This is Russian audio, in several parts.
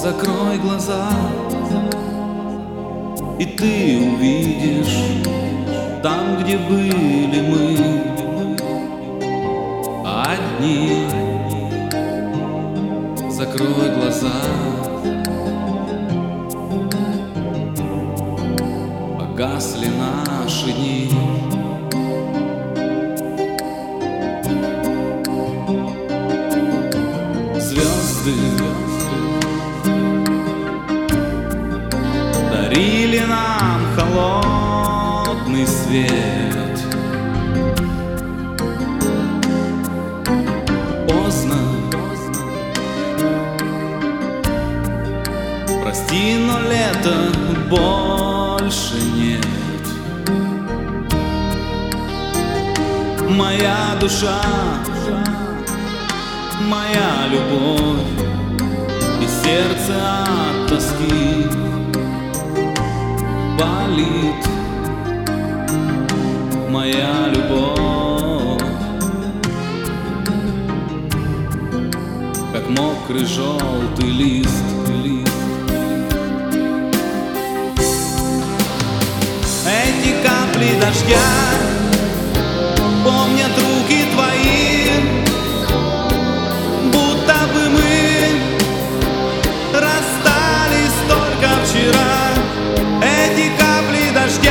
Закрой глаза, и ты увидишь там, где были мы одни. Закрой глаза, погасли наши дни. Звезды дарили нам холодный свет. Поздно, прости, но лета больше нет. Моя душа, моя любовь и сердце от тоски болит. Моя любовь, как мокрый желтый лист. Эти капли дождя помнят руки твои, будто бы мы расстались только вчера. Эти капли дождя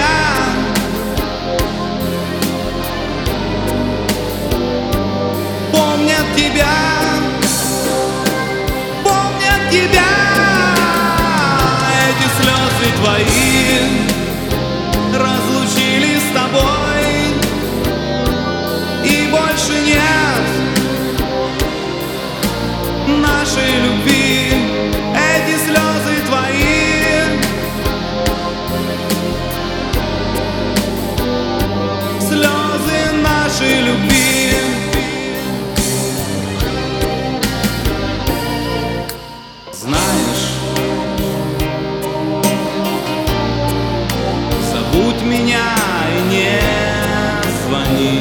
помнят тебя, помнят тебя. Эти слезы твои разлучили с тобой, и больше нет нашей любви. Эти слезы твои слезы нашей любви. Знаешь, забудь меня и не звони.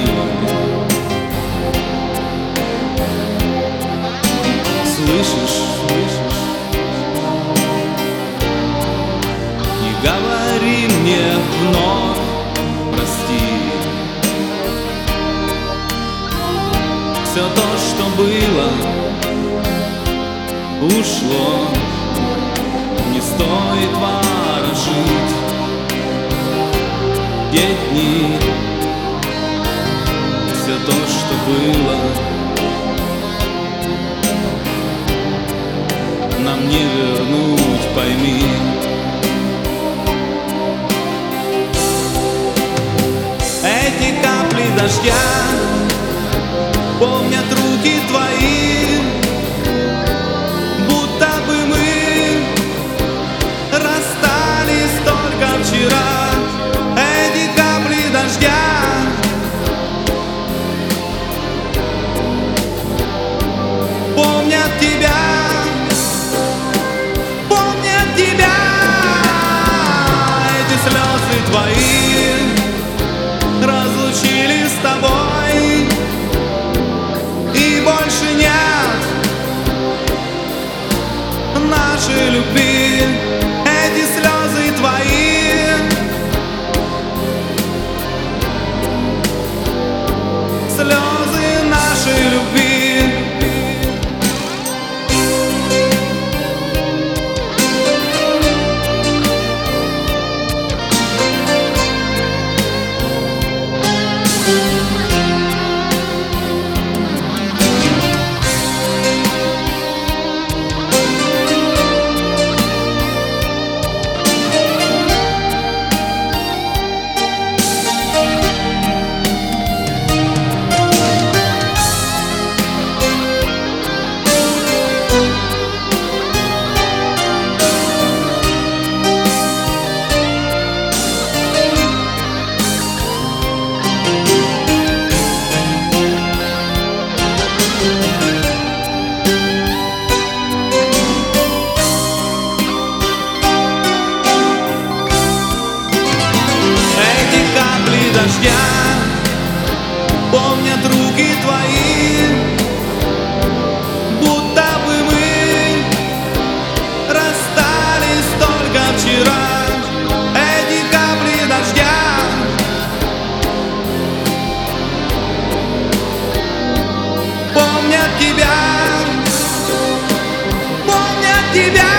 Слышишь, не говори мне вновь прости. Все то, что было, ушло. Не стоит ворожить те дни. Все то, что было, нам не вернуть, пойми. Эти капли дождя помнят руки твои, будто бы мы расстались только вчера. Эти капли дождя помнят тебя, помнят тебя. Эти слезы твои разлучили с тобой, и больше нет нашей любви. Эти слезы твои слезы нашей любви. тебя